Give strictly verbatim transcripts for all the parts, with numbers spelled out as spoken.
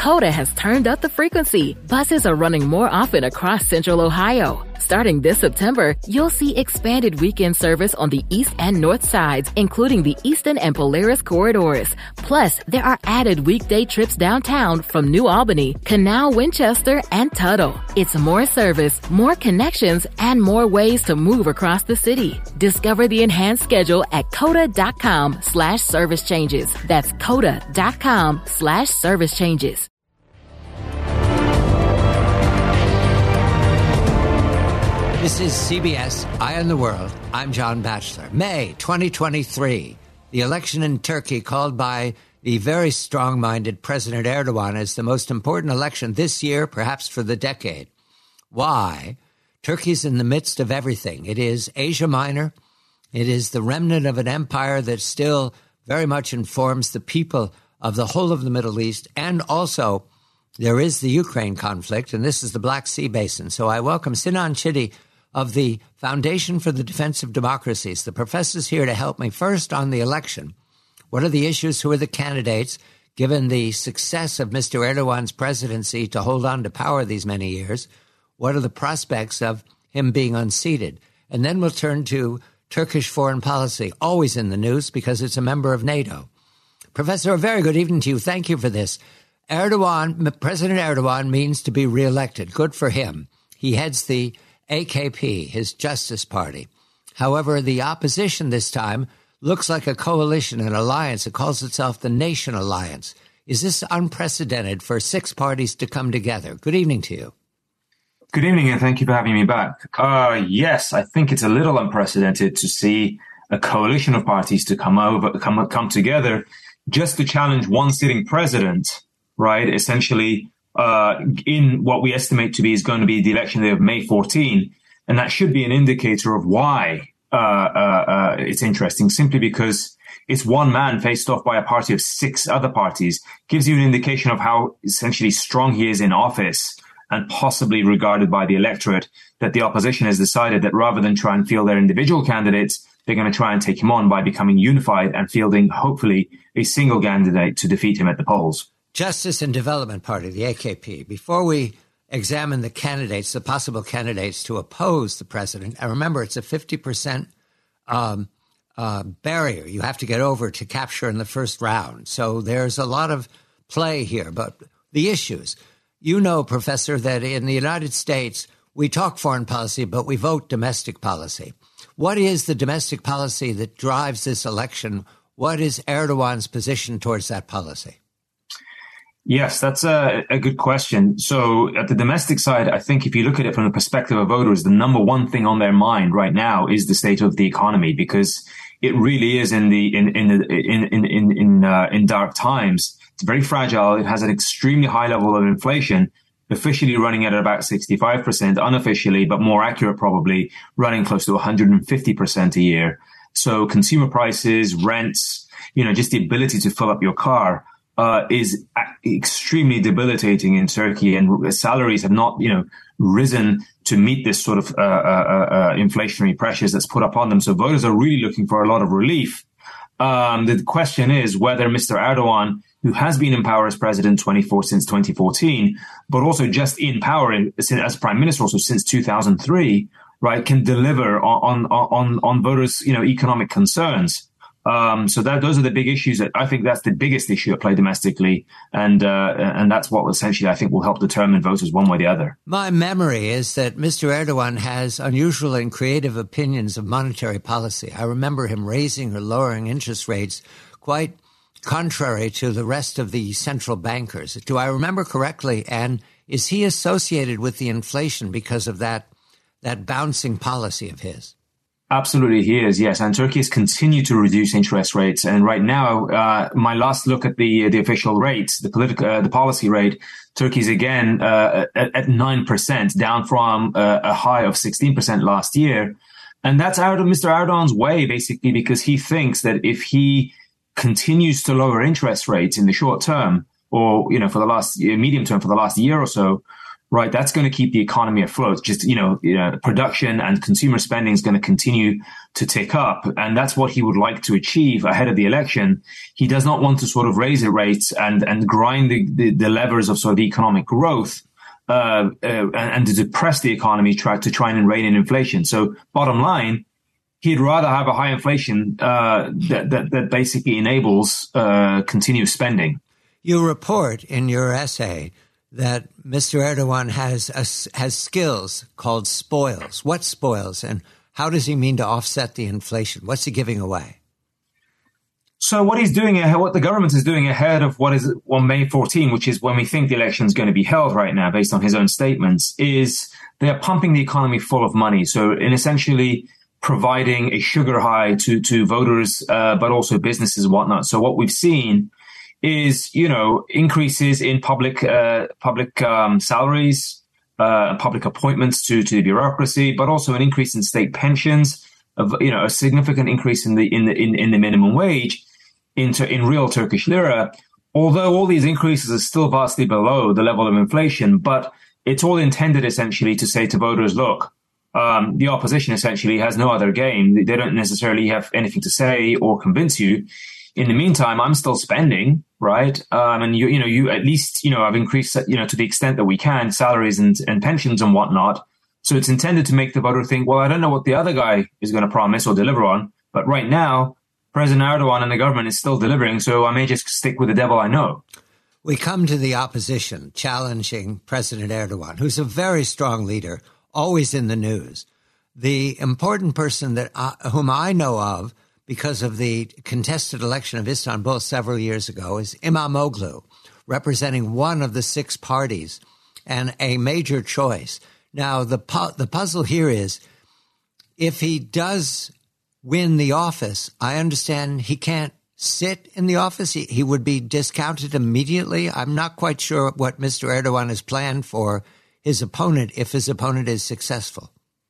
Coda has turned up the frequency. Buses are running more often across Central Ohio. Starting this September, you'll see expanded weekend service on the east and north sides, including the Eastern and Polaris corridors. Plus, there are added weekday trips downtown from New Albany, Canal, Winchester, and Tuttle. It's more service, more connections, and more ways to move across the city. Discover the enhanced schedule at coda.com slash service changes. That's coda.com slash service changes. This is C B S Eye on the World. I'm John Batchelor. May twenty twenty-three, the election in Turkey called by the very strong-minded President Erdogan as the most important election this year, perhaps for the decade. Why? Turkey's in the midst of everything. It is Asia Minor. It is the remnant of an empire that still very much informs the people of the whole of the Middle East. And also, there is the Ukraine conflict, and this is the Black Sea Basin. So I welcome Sinan Chidi of the Foundation for the Defense of Democracies. The professor's here to help me first on the election. What are the issues? Who are the candidates? Given the success of Mister Erdogan's presidency to hold on to power these many years, what are the prospects of him being unseated? And then we'll turn to Turkish foreign policy, always in the news because it's a member of NATO. Professor, a very good evening to you. Thank you for this. Erdogan, President Erdogan means to be reelected. Good for him. He heads the A K P, his Justice Party. However, the opposition this time looks like a coalition, an alliance. It calls itself the Nation Alliance. Is this unprecedented for six parties to come together? Good evening to you. Good evening, and thank you for having me back. Uh, yes, I think it's a little unprecedented to see a coalition of parties to come over, come, come together just to challenge one sitting president, right? Essentially, uh, in what we estimate to be is going to be the election day of May fourteenth. And that should be an indicator of why uh, uh, uh, it's interesting, simply because it's one man faced off by a party of six other parties. Gives you an indication of how essentially strong he is in office and possibly regarded by the electorate, that the opposition has decided that rather than try and field their individual candidates, they're going to try and take him on by becoming unified and fielding, hopefully, a single candidate to defeat him at the polls. Justice and Development Party, the A K P. Before we examine the candidates, the possible candidates to oppose the president, and remember, it's a fifty percent um, uh, barrier you have to get over to capture in the first round. So there's a lot of play here. But the issues, you know, Professor, that in the United States, we talk foreign policy, but we vote domestic policy. What is the domestic policy that drives this election? What is Erdogan's position towards that policy? Yes, that's a, a good question. So at the domestic side, I think if you look at it from the perspective of voters, the number one thing on their mind right now is the state of the economy, because it really is in the in in in in in in, uh, in dark times. It's very fragile. It has an extremely high level of inflation, officially running at about sixty-five percent, unofficially, but more accurate probably, running close to one hundred fifty percent a year. So consumer prices, rents, you know, just the ability to fill up your car Uh, is extremely debilitating in Turkey, and salaries have not, you know, risen to meet this sort of uh, uh, uh, inflationary pressures that's put upon them. So voters are really looking for a lot of relief. Um, the question is whether Mister Erdogan, who has been in power as president twenty-four since twenty fourteen, but also just in power in, as prime minister also since two thousand three, right, can deliver on on on, on voters, you know, economic concerns. Um, so that those are the big issues. That I think that's the biggest issue at play domestically, and uh, and that's what essentially I think will help determine voters one way or the other. My memory is that Mister Erdogan has unusual and creative opinions of monetary policy. I remember him raising or lowering interest rates quite contrary to the rest of the central bankers. Do I remember correctly? And is he associated with the inflation because of that that bouncing policy of his? Absolutely, he is, yes. And Turkey has continued to reduce interest rates. And right now, uh, my last look at the the official rates, the political, uh, the policy rate, Turkey's again uh, at, at nine percent, down from uh, a high of sixteen percent last year. And that's out of Mister Erdogan's way, basically, because he thinks that if he continues to lower interest rates in the short term, or, you know, for the last medium term, for the last year or so, right? That's going to keep the economy afloat. Just, you know, you know, production and consumer spending is going to continue to tick up. And that's what he would like to achieve ahead of the election. He does not want to sort of raise the rates and, and grind the, the, the levers of sort of economic growth, uh, uh and, and to depress the economy, try to try and rein in inflation. So bottom line, he'd rather have a high inflation, uh, that, that, that basically enables, uh, continuous spending. You report in your essay that Mister Erdogan has a, has skills called spoils. What spoils, and how does he mean to offset the inflation? What's he giving away? So what he's doing, what the government is doing ahead of what is on May fourteenth, which is when we think the election is going to be held right now, based on his own statements, is they are pumping the economy full of money. So in essentially providing a sugar high to to voters, uh, but also businesses and whatnot. So what we've seen is, you know, increases in public uh, public um, salaries, uh, public appointments to to the bureaucracy, but also an increase in state pensions, of, you know, a significant increase in the in the in, in the minimum wage into in real Turkish lira. Although all these increases are still vastly below the level of inflation, but it's all intended essentially to say to voters, look, um, the opposition essentially has no other game. They don't necessarily have anything to say or convince you. In the meantime, I'm still spending, right? Um, and you, you know, you at least, you know, I've increased, you know, to the extent that we can, salaries and, and pensions and whatnot. So it's intended to make the voter think, well, I don't know what the other guy is going to promise or deliver on, but right now, President Erdogan and the government is still delivering. So I may just stick with the devil I know. We come to the opposition challenging President Erdogan, who's a very strong leader, always in the news. The important person that I, whom I know of, because of the contested election of Istanbul several years ago, is Imamoglu, representing one of the six parties and a major choice. Now, the pu- the puzzle here is, if he does win the office, I understand he can't sit in the office. He, he would be discounted immediately. I'm not quite sure what Mister Erdogan has planned for his opponent if his opponent is successful.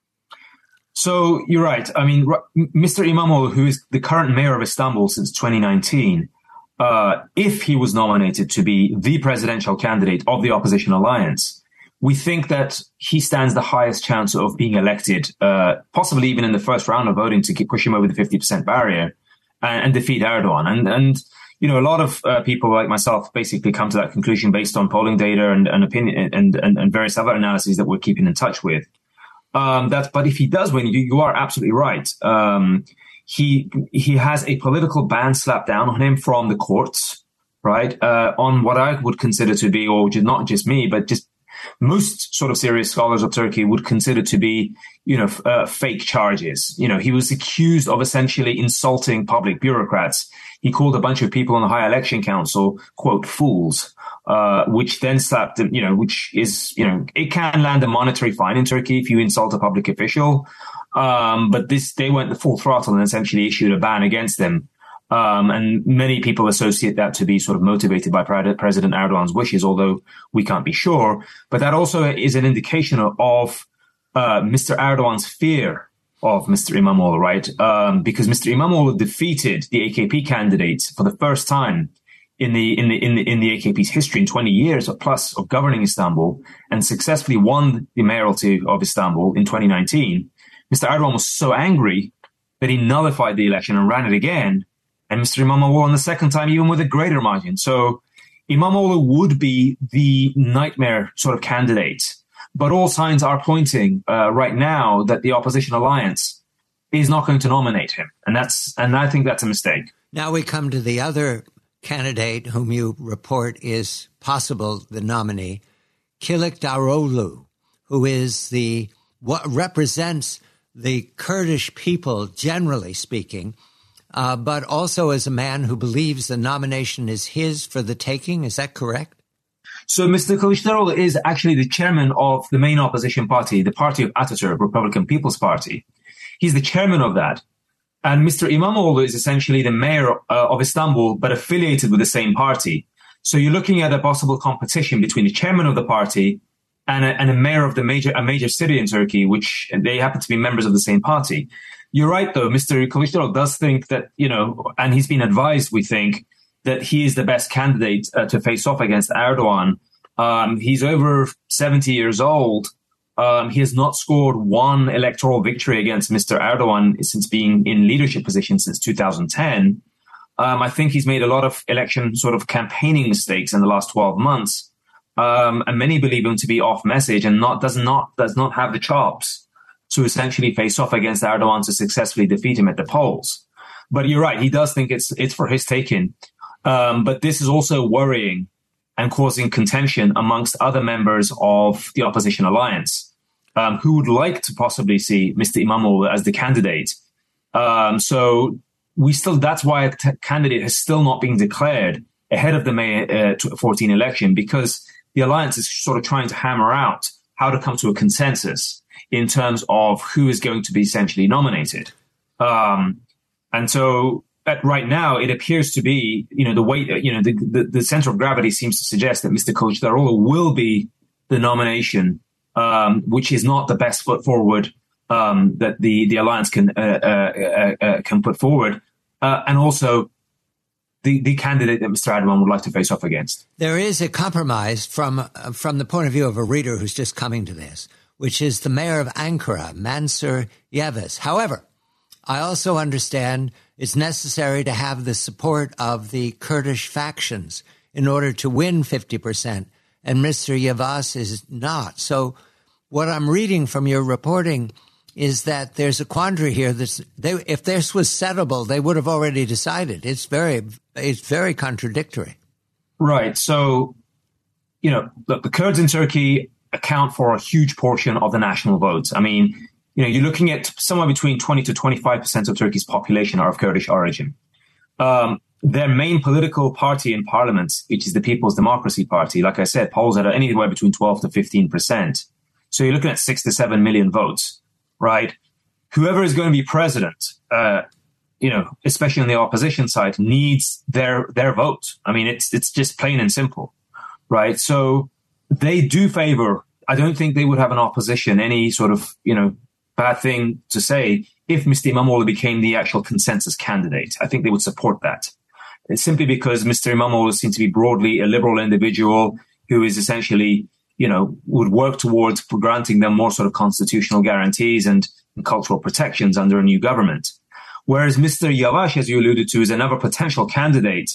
So you're right. I mean, Mister Imamoglu, who is the current mayor of Istanbul since twenty nineteen, uh, if he was nominated to be the presidential candidate of the opposition alliance, we think that he stands the highest chance of being elected, uh, possibly even in the first round of voting, to keep, push him over the fifty percent barrier and, and defeat Erdogan. And, and, you know, a lot of uh, people like myself basically come to that conclusion based on polling data and, and opinion and, and, and various other analyses that we're keeping in touch with. Um, that, but if he does win, you, you are absolutely right. Um, he, he has a political ban slapped down on him from the courts, right? Uh, on what I would consider to be, or just not just me, but just most sort of serious scholars of Turkey would consider to be, you know, uh, fake charges. You know, he was accused of essentially insulting public bureaucrats. He called a bunch of people on the High Election Council, quote, fools. Uh, which then slapped him, you know, which is, you know, it can land a monetary fine in Turkey if you insult a public official. Um, but this, they went the full throttle and essentially issued a ban against them. Um, and many people associate that to be sort of motivated by President Erdogan's wishes, although we can't be sure. But that also is an indication of, of uh, Mister Erdogan's fear of Mister Imamoglu, right? Um, because Mister Imamoglu defeated the A K P candidates for the first time in the, in the, in the, in the A K P's history in twenty years or plus of governing Istanbul, and successfully won the mayoralty of Istanbul in twenty nineteen. Mister Erdogan was so angry that he nullified the election and ran it again. And Mister Imamoglu won the second time, even with a greater margin. So Imamoglu would be the nightmare sort of candidate. But all signs are pointing uh, right now that the opposition alliance is not going to nominate him. And that's, and I think that's a mistake. Now we come to the other candidate whom you report is possible the nominee, Kılıçdaroğlu, who is the what represents the Kurdish people, generally speaking, uh, but also as a man who believes the nomination is his for the taking. Is that correct? So Mister Kılıçdaroğlu is actually the chairman of the main opposition party, the party of Atatürk, Republican People's Party. He's the chairman of that. And Mister Imamoglu is essentially the mayor uh, of Istanbul, but affiliated with the same party. So you're looking at a possible competition between the chairman of the party and a, and a mayor of the major a major city in Turkey, which they happen to be members of the same party. You're right, though. Mister Kılıçdaroğlu does think that, you know, and he's been advised, we think, that he is the best candidate uh, to face off against Erdogan. Um, he's over seventy years old. Um, he has not scored one electoral victory against Mister Erdogan since being in leadership position since two thousand ten. Um, I think he's made a lot of election sort of campaigning mistakes in the last twelve months. Um, and many believe him to be off message and not does not does not have the chops to essentially face off against Erdogan to successfully defeat him at the polls. But you're right, he does think it's it's for his taking. Um, but this is also worrying and causing contention amongst other members of the opposition alliance, um, who would like to possibly see Mister İmamoğlu as the candidate. Um, so we still that's why a t- candidate has still not been declared ahead of the May uh, fourteen election, because the alliance is sort of trying to hammer out how to come to a consensus in terms of who is going to be essentially nominated. Um, and so at right now, it appears to be, you know, the weight, you know, the, the, the center of gravity seems to suggest that Mister Kılıçdaroğlu will be the nomination, um, which is not the best foot forward um, that the, the alliance can uh, uh, uh, can put forward. Uh, and also, The, the candidate that Mister Erdogan would like to face off against. There is a compromise from uh, from the point of view of a reader who's just coming to this, which is the mayor of Ankara, Mansur Yilmaz. However, I also understand it's necessary to have the support of the Kurdish factions in order to win fifty percent, and Mister Yilmaz is not. So what I'm reading from your reporting is that there's a quandary here. That's, they, if this was settable, they would have already decided. It's very, it's very contradictory. Right. So, you know, look, the Kurds in Turkey account for a huge portion of the national votes. I mean, you know, you're looking at somewhere between twenty to twenty-five percent of Turkey's population are of Kurdish origin. Um, their main political party in parliament, which is the People's Democracy Party, like I said, polls at anywhere between twelve to fifteen percent. So you're looking at six to seven million votes. Right. Whoever is going to be president, uh, you know, especially on the opposition side, needs their their vote. I mean, it's it's just plain and simple. Right. So they do favor. I don't think they would have an opposition, any sort of, you know, bad thing to say if Mister İmamoğlu became the actual consensus candidate. I think they would support that. It's simply because Mister İmamoğlu seems to be broadly a liberal individual who is essentially, you know, would work towards granting them more sort of constitutional guarantees and, and cultural protections under a new government. Whereas Mister Yavaş, as you alluded to, is another potential candidate.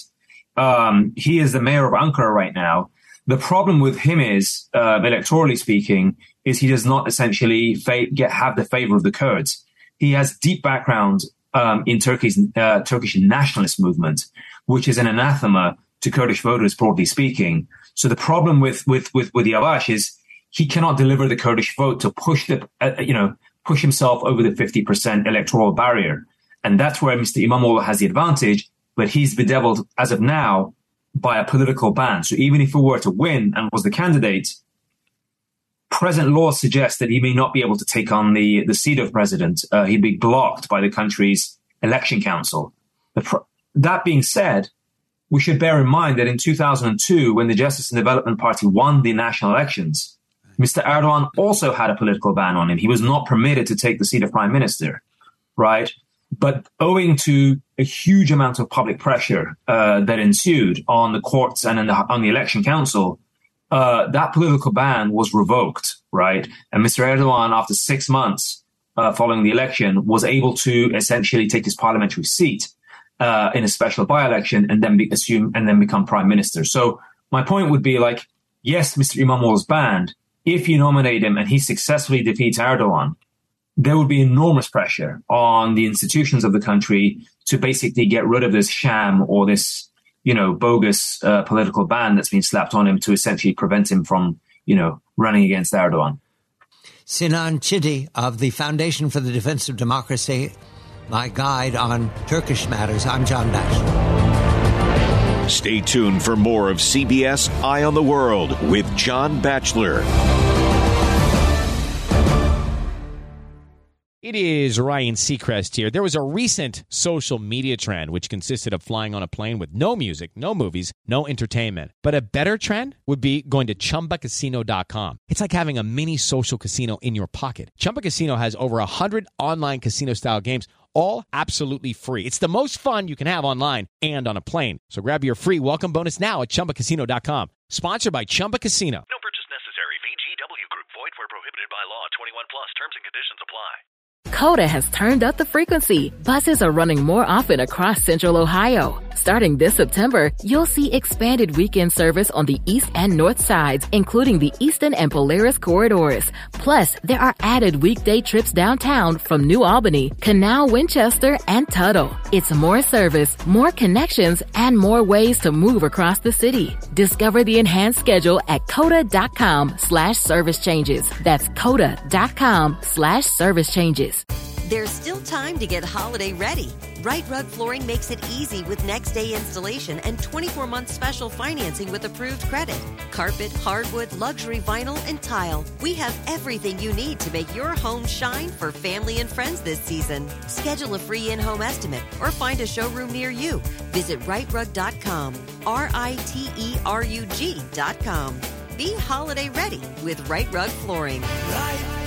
Um, he is the mayor of Ankara right now. The problem with him is, uh, electorally speaking, is he does not essentially fa- get have the favor of the Kurds. He has deep background um, in Turkey's uh, Turkish nationalist movement, which is an anathema to Kurdish voters, broadly speaking. So the problem with with with with Yavaş is he cannot deliver the Kurdish vote to push the uh, you know push himself over the fifty percent electoral barrier, and that's where Mister İmamoğlu has the advantage. But he's bedeviled as of now by a political ban. So even if he were to win and was the candidate, present law suggests that he may not be able to take on the, the seat of president. Uh, he'd be blocked by the country's election council. Pro- that being said, we should bear in mind that in two thousand two, when the Justice and Development Party won the national elections, Mister Erdogan also had a political ban on him. He was not permitted to take the seat of prime minister, right? But owing to a huge amount of public pressure uh, that ensued on the courts and in the, on the election council, uh, that political ban was revoked, right? And Mister Erdogan, after six months uh, following the election, was able to essentially take his parliamentary seat uh, in a special by-election and then be, assume and then become prime minister. So my point would be like, yes, Mister İmamoğlu is banned. If you nominate him and he successfully defeats Erdogan, there would be enormous pressure on the institutions of the country to basically get rid of this sham or this, you know, bogus uh, political ban that's been slapped on him to essentially prevent him from, you know, running against Erdogan. Sinan Çiti of the Foundation for the Defense of Democracy, my guide on Turkish matters. I'm John Batchelor. Stay tuned for more of C B S Eye on the World with John Batchelor. It is Ryan Seacrest here. There was a recent social media trend which consisted of flying on a plane with no music, no movies, no entertainment. But a better trend would be going to Chumba Casino dot com. It's like having a mini social casino in your pocket. Chumba Casino has over one hundred online casino-style games, all absolutely free. It's the most fun you can have online and on a plane. So grab your free welcome bonus now at Chumba Casino dot com. Sponsored by Chumba Casino. No purchase necessary. V G W Group. Void where prohibited by law. twenty-one plus. Terms and conditions apply. Coda has turned up the frequency. Buses are running more often across Central Ohio. Starting this September, you'll see expanded weekend service on the east and north sides, including the Eastern and Polaris corridors. Plus, there are added weekday trips downtown from New Albany, Canal, Winchester, and Tuttle. It's more service, more connections, and more ways to move across the city. Discover the enhanced schedule at coda.com slash service changes. That's coda.com slash service changes. There's still time to get holiday ready. Right Rug Flooring makes it easy with next day installation and twenty-four month special financing with approved credit. Carpet, hardwood, luxury vinyl, and tile. We have everything you need to make your home shine for family and friends this season. Schedule a free in-home estimate or find a showroom near you. Visit right rug dot com. R I T E R U G dot com. Be holiday ready with Right Rug Flooring. Right.